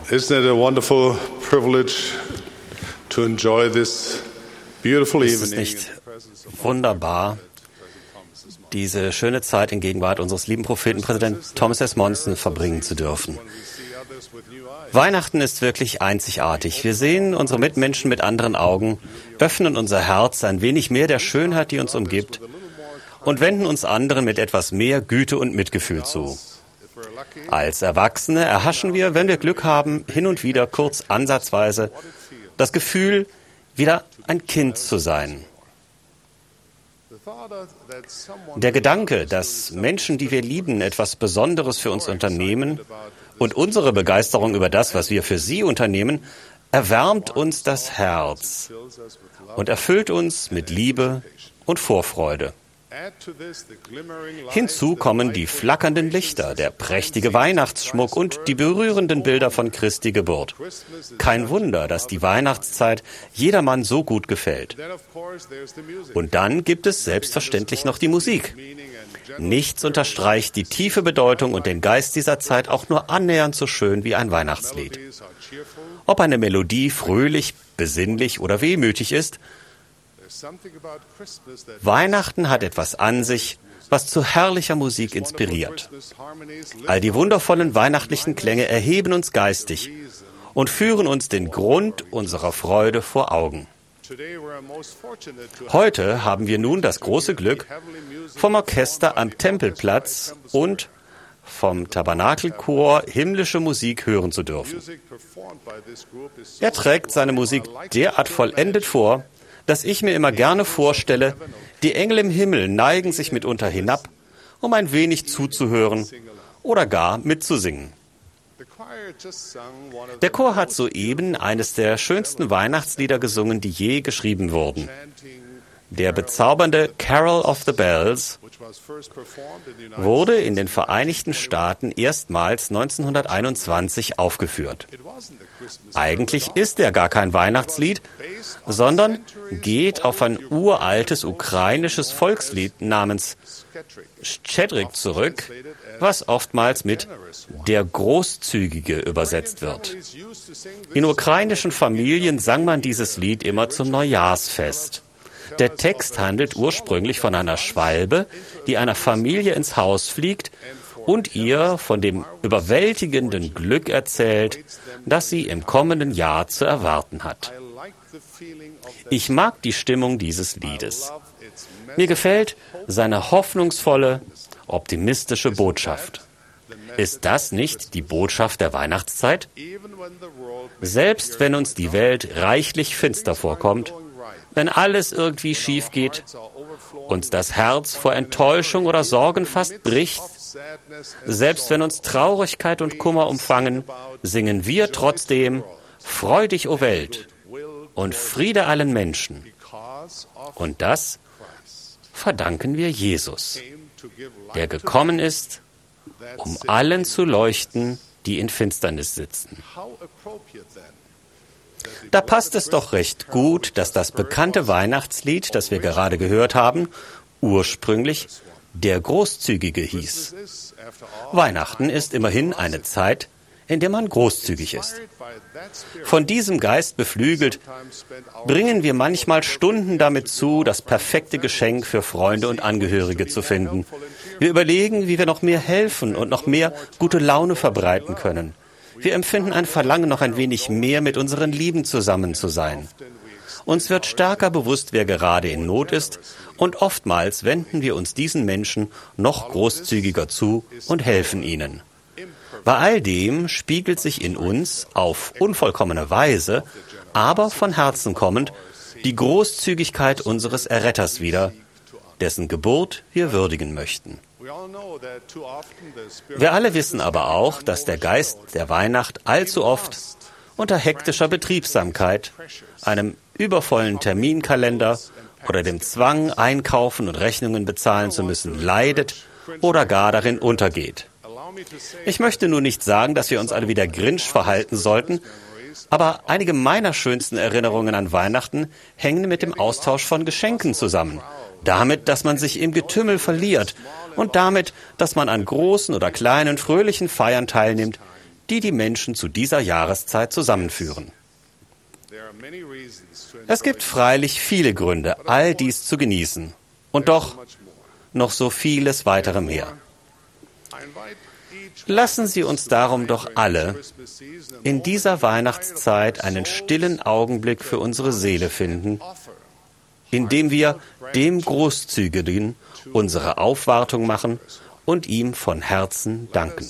Isn't it a wonderful privilege to enjoy this beautiful Ist es evening? nicht wunderbar, diese schöne Zeit in Gegenwart unseres lieben Propheten Präsident Thomas S. Monson verbringen zu dürfen? Weihnachten ist wirklich einzigartig. Wir sehen unsere Mitmenschen mit anderen Augen, öffnen unser Herz ein wenig mehr der Schönheit, die uns umgibt, und wenden uns anderen mit etwas mehr Güte und Mitgefühl zu. Als Erwachsene erhaschen wir, wenn wir Glück haben, hin und wieder kurz ansatzweise das Gefühl, wieder ein Kind zu sein. Der Gedanke, dass Menschen, die wir lieben, etwas Besonderes für uns unternehmen und unsere Begeisterung über das, was wir für sie unternehmen, erwärmt uns das Herz und erfüllt uns mit Liebe und Vorfreude. Hinzu kommen die flackernden Lichter, der prächtige Weihnachtsschmuck und die berührenden Bilder von Christi Geburt. Kein Wunder, dass die Weihnachtszeit jedermann so gut gefällt. Und dann gibt es selbstverständlich noch die Musik. Nichts unterstreicht die tiefe Bedeutung und den Geist dieser Zeit auch nur annähernd so schön wie ein Weihnachtslied. Ob eine Melodie fröhlich, besinnlich oder wehmütig ist, Weihnachten hat etwas an sich, was zu herrlicher Musik inspiriert. All die wundervollen weihnachtlichen Klänge erheben uns geistig und führen uns den Grund unserer Freude vor Augen. Heute haben wir nun das große Glück, vom Orchester am Tempelplatz und vom Tabernakelchor himmlische Musik hören zu dürfen. Er trägt seine Musik derart vollendet vor, dass ich mir immer gerne vorstelle, die Engel im Himmel neigen sich mitunter hinab, um ein wenig zuzuhören oder gar mitzusingen. Der Chor hat soeben eines der schönsten Weihnachtslieder gesungen, die je geschrieben wurden. Der bezaubernde Carol of the Bells wurde in den Vereinigten Staaten erstmals 1921 aufgeführt. Eigentlich ist er gar kein Weihnachtslied, sondern geht auf ein uraltes ukrainisches Volkslied namens Szczedrik zurück, was oftmals mit der Großzügige übersetzt wird. In ukrainischen Familien sang man dieses Lied immer zum Neujahrsfest. Der Text handelt ursprünglich von einer Schwalbe, die einer Familie ins Haus fliegt und ihr von dem überwältigenden Glück erzählt, das sie im kommenden Jahr zu erwarten hat. Ich mag die Stimmung dieses Liedes. Mir gefällt seine hoffnungsvolle, optimistische Botschaft. Ist das nicht die Botschaft der Weihnachtszeit? Selbst wenn uns die Welt reichlich finster vorkommt, wenn alles irgendwie schief geht, uns das Herz vor Enttäuschung oder Sorgen fast bricht, selbst wenn uns Traurigkeit und Kummer umfangen, singen wir trotzdem: Freu dich, o Welt, und Friede allen Menschen. Und das verdanken wir Jesus, der gekommen ist, um allen zu leuchten, die in Finsternis sitzen. Da passt es doch recht gut, dass das bekannte Weihnachtslied, das wir gerade gehört haben, ursprünglich Der Großzügige hieß. Weihnachten ist immerhin eine Zeit, in der man großzügig ist. Von diesem Geist beflügelt, bringen wir manchmal Stunden damit zu, das perfekte Geschenk für Freunde und Angehörige zu finden. Wir überlegen, wie wir noch mehr helfen und noch mehr gute Laune verbreiten können. Wir empfinden ein Verlangen, noch ein wenig mehr mit unseren Lieben zusammen zu sein. Uns wird stärker bewusst, wer gerade in Not ist, und oftmals wenden wir uns diesen Menschen noch großzügiger zu und helfen ihnen. Bei all dem spiegelt sich in uns auf unvollkommene Weise, aber von Herzen kommend, die Großzügigkeit unseres Erretters wider, dessen Geburt wir würdigen möchten. Wir alle wissen aber auch, dass der Geist der Weihnacht allzu oft unter hektischer Betriebsamkeit, einem übervollen Terminkalender oder dem Zwang, einkaufen und Rechnungen bezahlen zu müssen, leidet oder gar darin untergeht. Ich möchte nur nicht sagen, dass wir uns alle wie der Grinch verhalten sollten, aber einige meiner schönsten Erinnerungen an Weihnachten hängen mit dem Austausch von Geschenken zusammen. Damit, dass man sich im Getümmel verliert und damit, dass man an großen oder kleinen fröhlichen Feiern teilnimmt, die die Menschen zu dieser Jahreszeit zusammenführen. Es gibt freilich viele Gründe, all dies zu genießen. Und doch noch so vieles weitere mehr. Lassen Sie uns darum doch alle in dieser Weihnachtszeit einen stillen Augenblick für unsere Seele finden, indem wir dem Großzügigen unsere Aufwartung machen und ihm von Herzen danken.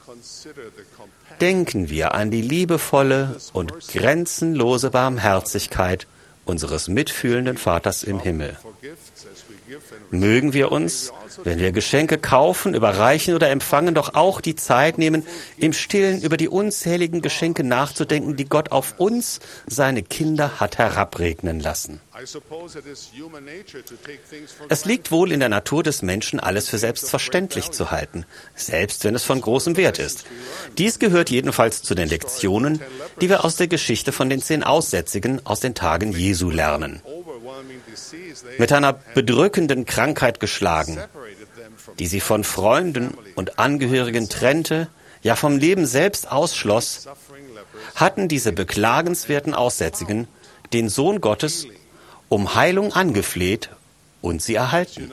Denken wir an die liebevolle und grenzenlose Barmherzigkeit unseres mitfühlenden Vaters im Himmel. Mögen wir uns, wenn wir Geschenke kaufen, überreichen oder empfangen, doch auch die Zeit nehmen, im Stillen über die unzähligen Geschenke nachzudenken, die Gott auf uns, seine Kinder, hat herabregnen lassen. Es liegt wohl in der Natur des Menschen, alles für selbstverständlich zu halten, selbst wenn es von großem Wert ist. Dies gehört jedenfalls zu den Lektionen, die wir aus der Geschichte von den 10 Aussätzigen aus den Tagen Jesu lernen. Mit einer bedrückenden Krankheit geschlagen, die sie von Freunden und Angehörigen trennte, ja vom Leben selbst ausschloss, hatten diese beklagenswerten Aussätzigen den Sohn Gottes um Heilung angefleht und sie erhalten.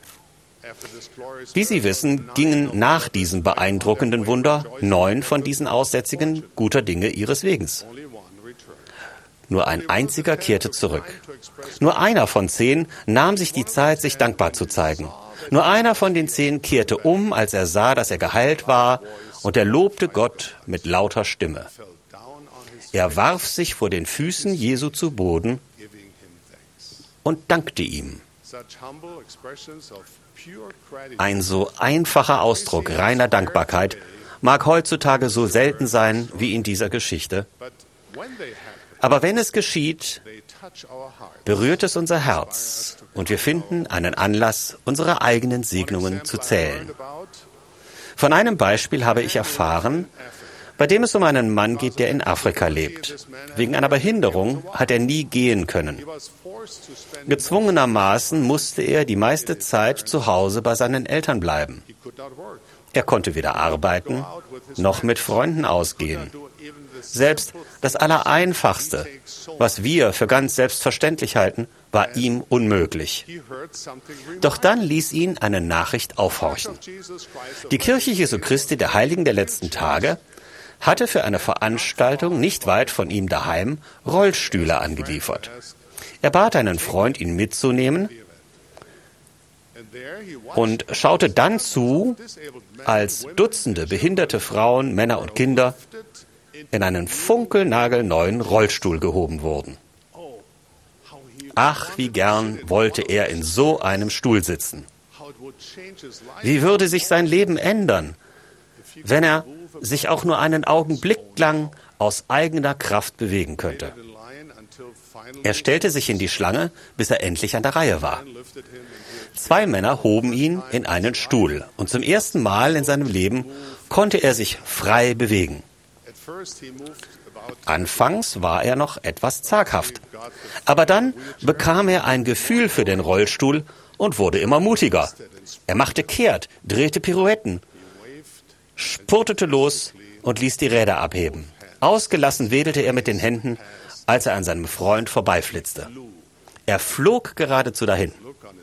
Wie Sie wissen, gingen nach diesem beeindruckenden Wunder 9 von diesen Aussätzigen guter Dinge ihres Weges. Nur ein einziger kehrte zurück. Nur einer von 10 nahm sich die Zeit, sich dankbar zu zeigen. Nur einer von den 10 kehrte um, als er sah, dass er geheilt war, und er lobte Gott mit lauter Stimme. Er warf sich vor den Füßen Jesu zu Boden und dankte ihm. Ein so einfacher Ausdruck reiner Dankbarkeit mag heutzutage so selten sein wie in dieser Geschichte. Aber wenn es geschieht, berührt es unser Herz und wir finden einen Anlass, unsere eigenen Segnungen zu zählen. Von einem Beispiel habe ich erfahren, bei dem es um einen Mann geht, der in Afrika lebt. Wegen einer Behinderung hat er nie gehen können. Gezwungenermaßen musste er die meiste Zeit zu Hause bei seinen Eltern bleiben. Er konnte weder arbeiten, noch mit Freunden ausgehen. Selbst das Allereinfachste, was wir für ganz selbstverständlich halten, war ihm unmöglich. Doch dann ließ ihn eine Nachricht aufhorchen. Die Kirche Jesu Christi der Heiligen der letzten Tage hatte für eine Veranstaltung nicht weit von ihm daheim Rollstühle angeliefert. Er bat einen Freund, ihn mitzunehmen, und schaute dann zu, als Dutzende behinderte Frauen, Männer und Kinder in einen funkelnagelneuen Rollstuhl gehoben wurden. Ach, wie gern wollte er in so einem Stuhl sitzen. Wie würde sich sein Leben ändern, wenn er sich auch nur einen Augenblick lang aus eigener Kraft bewegen könnte. Er stellte sich in die Schlange, bis er endlich an der Reihe war. 2 Männer hoben ihn in einen Stuhl und zum ersten Mal in seinem Leben konnte er sich frei bewegen. Anfangs war er noch etwas zaghaft, aber dann bekam er ein Gefühl für den Rollstuhl und wurde immer mutiger. Er machte kehrt, drehte Pirouetten, spurtete los und ließ die Räder abheben. Ausgelassen wedelte er mit den Händen, als er an seinem Freund vorbeiflitzte. Er flog geradezu dahin.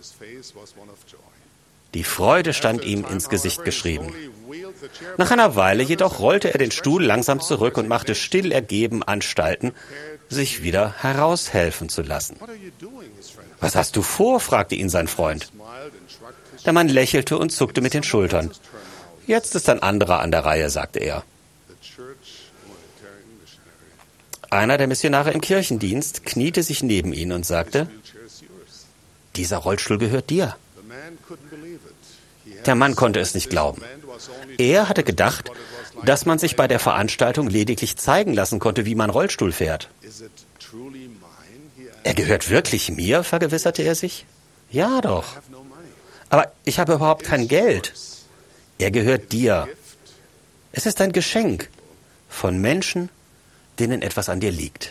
Die Freude stand ihm ins Gesicht geschrieben. Nach einer Weile jedoch rollte er den Stuhl langsam zurück und machte still ergeben Anstalten, sich wieder heraushelfen zu lassen. »Was hast du vor?« fragte ihn sein Freund. Der Mann lächelte und zuckte mit den Schultern. »Jetzt ist ein anderer an der Reihe«, sagte er. Einer der Missionare im Kirchendienst kniete sich neben ihn und sagte, »Dieser Rollstuhl gehört dir.« Der Mann konnte es nicht glauben. Er hatte gedacht, dass man sich bei der Veranstaltung lediglich zeigen lassen konnte, wie man Rollstuhl fährt. »Er gehört wirklich mir?«, vergewisserte er sich. »Ja doch. Aber ich habe überhaupt kein Geld.« »Er gehört dir. Es ist ein Geschenk von Menschen, denen etwas an dir liegt.«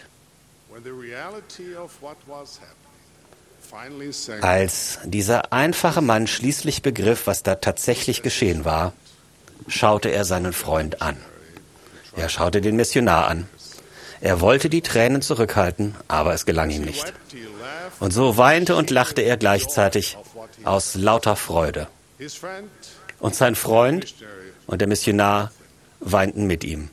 Als dieser einfache Mann schließlich begriff, was da tatsächlich geschehen war, schaute er seinen Freund an. Er schaute den Missionar an. Er wollte die Tränen zurückhalten, aber es gelang ihm nicht. Und so weinte und lachte er gleichzeitig aus lauter Freude. Und sein Freund und der Missionar weinten mit ihm.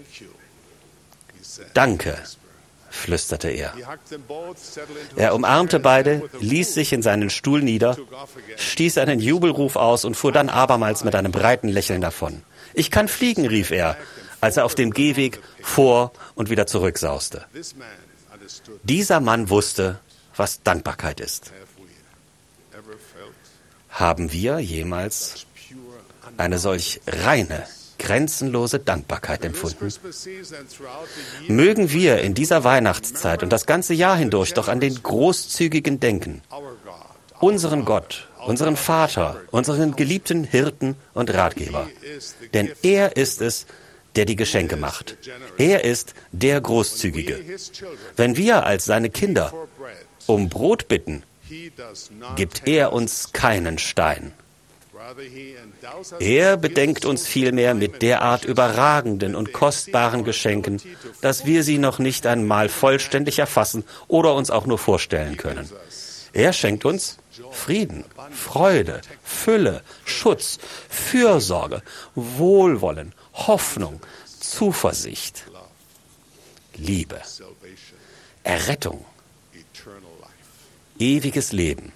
Danke, flüsterte er. Er umarmte beide, ließ sich in seinen Stuhl nieder, stieß einen Jubelruf aus und fuhr dann abermals mit einem breiten Lächeln davon. Ich kann fliegen, rief er, als er auf dem Gehweg vor und wieder zurücksauste. Dieser Mann wusste, was Dankbarkeit ist. Haben wir jemals eine solch reine, grenzenlose Dankbarkeit empfunden? Mögen wir in dieser Weihnachtszeit und das ganze Jahr hindurch doch an den Großzügigen denken, unseren Gott, unseren Vater, unseren geliebten Hirten und Ratgeber. Denn er ist es, der die Geschenke macht. Er ist der Großzügige. Wenn wir als seine Kinder um Brot bitten, gibt er uns keinen Stein. Er bedenkt uns vielmehr mit derart überragenden und kostbaren Geschenken, dass wir sie noch nicht einmal vollständig erfassen oder uns auch nur vorstellen können. Er schenkt uns Frieden, Freude, Fülle, Schutz, Fürsorge, Wohlwollen, Hoffnung, Zuversicht, Liebe, Errettung, ewiges Leben.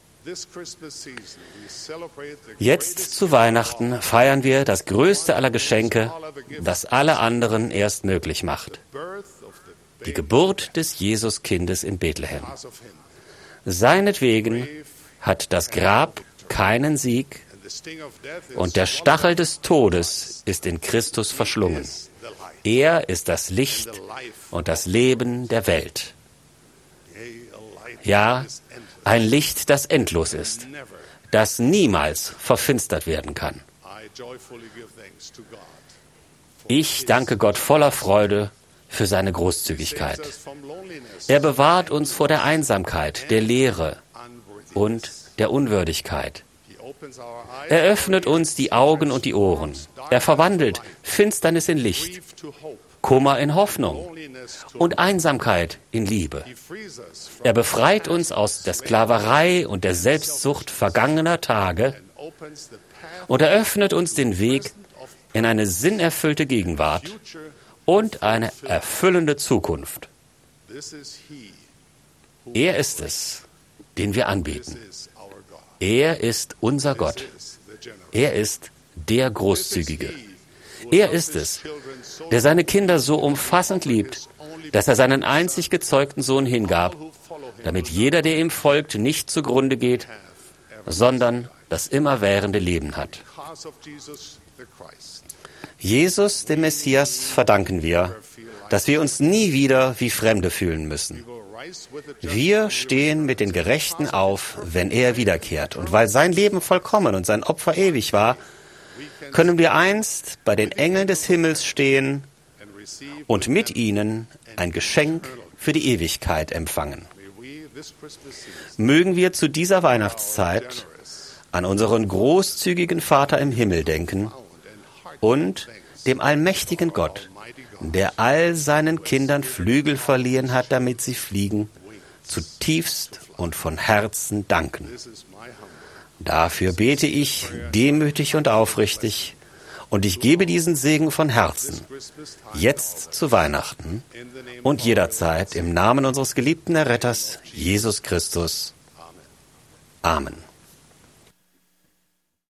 Jetzt zu Weihnachten feiern wir das größte aller Geschenke, das alle anderen erst möglich macht. Die Geburt des Jesuskindes in Bethlehem. Seinetwegen hat das Grab keinen Sieg und der Stachel des Todes ist in Christus verschlungen. Er ist das Licht und das Leben der Welt. Ja, ein Licht, das endlos ist, das niemals verfinstert werden kann. Ich danke Gott voller Freude für seine Großzügigkeit. Er bewahrt uns vor der Einsamkeit, der Leere und der Unwürdigkeit. Er öffnet uns die Augen und die Ohren. Er verwandelt Finsternis in Licht, Kummer in Hoffnung und Einsamkeit in Liebe. Er befreit uns aus der Sklaverei und der Selbstsucht vergangener Tage und eröffnet uns den Weg in eine sinnerfüllte Gegenwart und eine erfüllende Zukunft. Er ist es, den wir anbeten. Er ist unser Gott. Er ist der Großzügige. Er ist es, der seine Kinder so umfassend liebt, dass er seinen einzig gezeugten Sohn hingab, damit jeder, der ihm folgt, nicht zugrunde geht, sondern das immerwährende Leben hat. Jesus, dem Messias, verdanken wir, dass wir uns nie wieder wie Fremde fühlen müssen. Wir stehen mit den Gerechten auf, wenn er wiederkehrt. Und weil sein Leben vollkommen und sein Opfer ewig war, können wir einst bei den Engeln des Himmels stehen und mit ihnen ein Geschenk für die Ewigkeit empfangen. Mögen wir zu dieser Weihnachtszeit an unseren großzügigen Vater im Himmel denken und dem allmächtigen Gott, der all seinen Kindern Flügel verliehen hat, damit sie fliegen, zutiefst und von Herzen danken. Dafür bete ich demütig und aufrichtig und ich gebe diesen Segen von Herzen, jetzt zu Weihnachten und jederzeit im Namen unseres geliebten Erretters, Jesus Christus. Amen.